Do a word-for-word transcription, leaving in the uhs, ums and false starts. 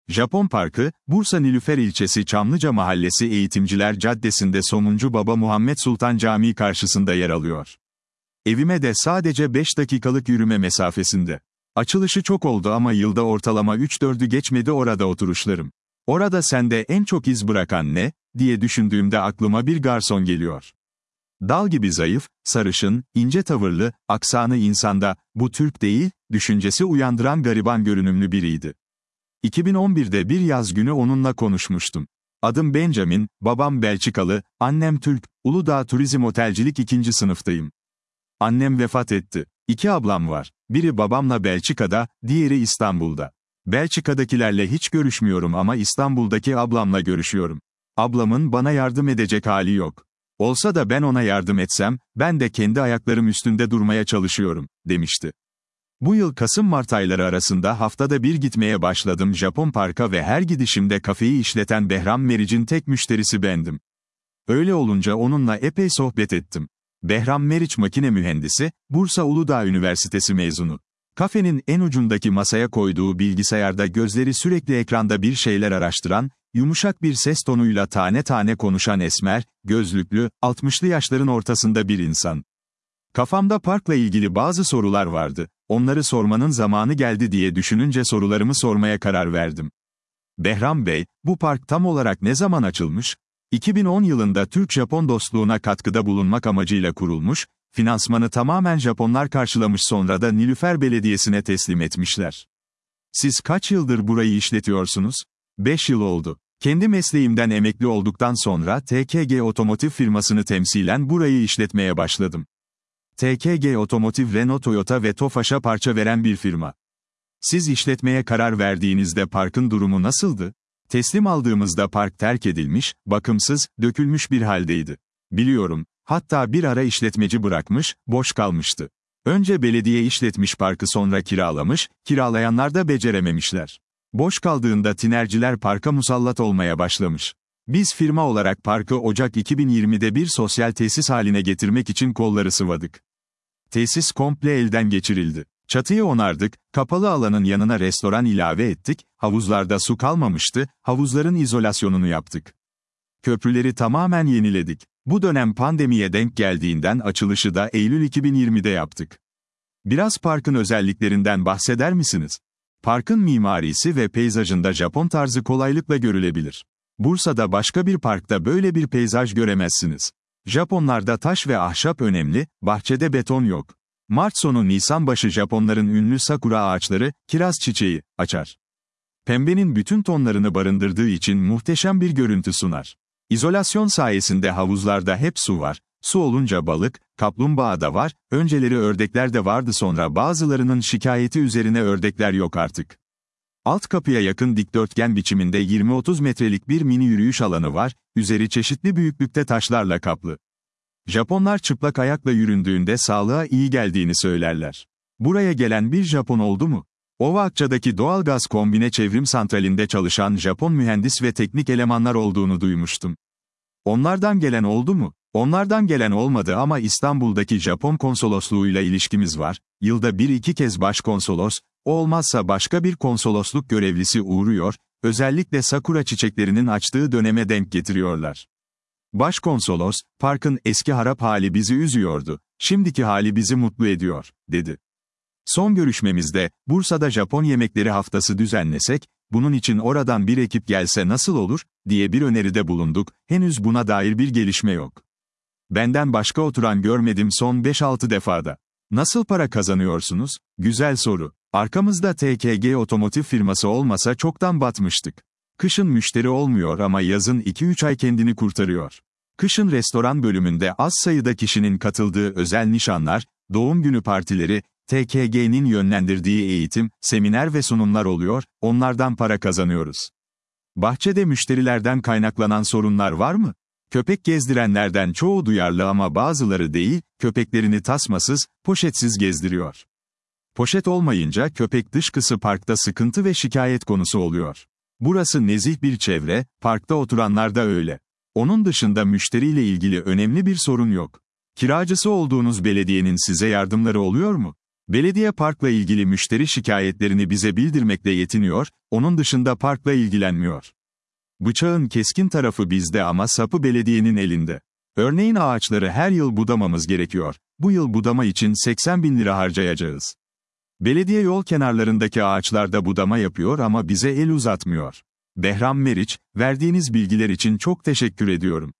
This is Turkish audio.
Japon Parkı, Bursa Nilüfer ilçesi Çamlıca Mahallesi Eğitimciler Caddesi'nde Somuncu Baba Muhammed Sultan Camii karşısında yer alıyor. Evime de sadece beş dakikalık yürüme mesafesinde. Açılışı çok oldu ama yılda ortalama üç dördü geçmedi orada oturuşlarım. Orada sende en çok iz bırakan ne, diye düşündüğümde aklıma bir garson geliyor. Dal gibi zayıf, sarışın, ince tavırlı, aksanı insanda, bu Türk değil, düşüncesi uyandıran gariban görünümlü biriydi. iki bin on birde bir yaz günü onunla konuşmuştum. Adım Benjamin, babam Belçikalı, annem Türk, Uludağ Turizm Otelcilik ikinci sınıftayım. Annem vefat etti. İki ablam var. Biri babamla Belçika'da, diğeri İstanbul'da. Belçika'dakilerle hiç görüşmüyorum ama İstanbul'daki ablamla görüşüyorum. Ablamın bana yardım edecek hali yok. Olsa da ben ona yardım etsem, ben de kendi ayaklarım üstünde durmaya çalışıyorum, demişti. Bu yıl Kasım-Mart ayları arasında haftada bir gitmeye başladım Japon Park'a ve her gidişimde kafeyi işleten Behram Meriç'in tek müşterisi bendim. Öyle olunca onunla epey sohbet ettim. Behram Meriç makine mühendisi, Bursa Uludağ Üniversitesi mezunu. Kafenin en ucundaki masaya koyduğu bilgisayarda gözleri sürekli ekranda bir şeyler araştıran, yumuşak bir ses tonuyla tane tane konuşan esmer, gözlüklü, altmışlı yaşların ortasında bir insan. Kafamda parkla ilgili bazı sorular vardı. Onları sormanın zamanı geldi diye düşününce sorularımı sormaya karar verdim. Behram Bey, bu park tam olarak ne zaman açılmış? iki bin on yılında Türk-Japon dostluğuna katkıda bulunmak amacıyla kurulmuş, finansmanı tamamen Japonlar karşılamış sonra da Nilüfer Belediyesi'ne teslim etmişler. Siz kaç yıldır burayı işletiyorsunuz? beş yıl oldu. Kendi mesleğimden emekli olduktan sonra T K G Otomotiv firmasını temsilen burayı işletmeye başladım. T K G Otomotiv Renault, Toyota ve Tofaş'a parça veren bir firma. Siz işletmeye karar verdiğinizde parkın durumu nasıldı? Teslim aldığımızda park terk edilmiş, bakımsız, dökülmüş bir haldeydi. Biliyorum, hatta bir ara işletmeci bırakmış, boş kalmıştı. Önce belediye işletmiş parkı sonra kiralamış, kiralayanlar da becerememişler. Boş kaldığında tinerciler parka musallat olmaya başlamış. Biz firma olarak parkı Ocak iki bin yirmide bir sosyal tesis haline getirmek için kolları sıvadık. Tesis komple elden geçirildi. Çatıyı onardık, kapalı alanın yanına restoran ilave ettik, havuzlarda su kalmamıştı, havuzların izolasyonunu yaptık. Köprüleri tamamen yeniledik. Bu dönem pandemiye denk geldiğinden açılışı da Eylül iki bin yirmide yaptık. Biraz parkın özelliklerinden bahseder misiniz? Parkın mimarisi ve peyzajında Japon tarzı kolaylıkla görülebilir. Bursa'da başka bir parkta böyle bir peyzaj göremezsiniz. Japonlarda taş ve ahşap önemli, bahçede beton yok. Mart sonu Nisan başı Japonların ünlü sakura ağaçları, kiraz çiçeği, açar. Pembenin bütün tonlarını barındırdığı için muhteşem bir görüntü sunar. İzolasyon sayesinde havuzlarda hep su var, su olunca balık, kaplumbağa da var, önceleri ördekler de vardı sonra bazılarının şikayeti üzerine ördekler yok artık. Alt kapıya yakın dikdörtgen biçiminde yirmi otuz metrelik bir mini yürüyüş alanı var, üzeri çeşitli büyüklükte taşlarla kaplı. Japonlar çıplak ayakla yüründüğünde sağlığa iyi geldiğini söylerler. Buraya gelen bir Japon oldu mu? Ovaakça'daki doğalgaz kombine çevrim santralinde çalışan Japon mühendis ve teknik elemanlar olduğunu duymuştum. Onlardan gelen oldu mu? Onlardan gelen olmadı ama İstanbul'daki Japon konsolosluğuyla ilişkimiz var. Yılda bir iki kez başkonsolos, o olmazsa başka bir konsolosluk görevlisi uğruyor, özellikle sakura çiçeklerinin açtığı döneme denk getiriyorlar. Başkonsolos, parkın eski harap hali bizi üzüyordu, şimdiki hali bizi mutlu ediyor, dedi. Son görüşmemizde, Bursa'da Japon yemekleri haftası düzenlesek, bunun için oradan bir ekip gelse nasıl olur, diye bir öneride bulunduk, henüz buna dair bir gelişme yok. Benden başka oturan görmedim son beş altı defada. Nasıl para kazanıyorsunuz? Güzel soru. Arkamızda T K G otomotiv firması olmasa çoktan batmıştık. Kışın müşteri olmuyor ama yazın iki üç ay kendini kurtarıyor. Kışın restoran bölümünde az sayıda kişinin katıldığı özel nişanlar, doğum günü partileri, T K G'nin yönlendirdiği eğitim, seminer ve sunumlar oluyor, onlardan para kazanıyoruz. Bahçede müşterilerden kaynaklanan sorunlar var mı? Köpek gezdirenlerden çoğu duyarlı ama bazıları değil, köpeklerini tasmasız, poşetsiz gezdiriyor. Poşet olmayınca köpek dışkısı parkta sıkıntı ve şikayet konusu oluyor. Burası nezih bir çevre, parkta oturanlar da öyle. Onun dışında müşteriyle ilgili önemli bir sorun yok. Kiracısı olduğunuz belediyenin size yardımları oluyor mu? Belediye parkla ilgili müşteri şikayetlerini bize bildirmekle yetiniyor, onun dışında parkla ilgilenmiyor. Bıçağın keskin tarafı bizde ama sapı belediyenin elinde. Örneğin ağaçları her yıl budamamız gerekiyor. Bu yıl budama için seksen bin lira harcayacağız. Belediye yol kenarlarındaki ağaçlarda budama yapıyor ama bize el uzatmıyor. Behram Meriç, verdiğiniz bilgiler için çok teşekkür ediyorum.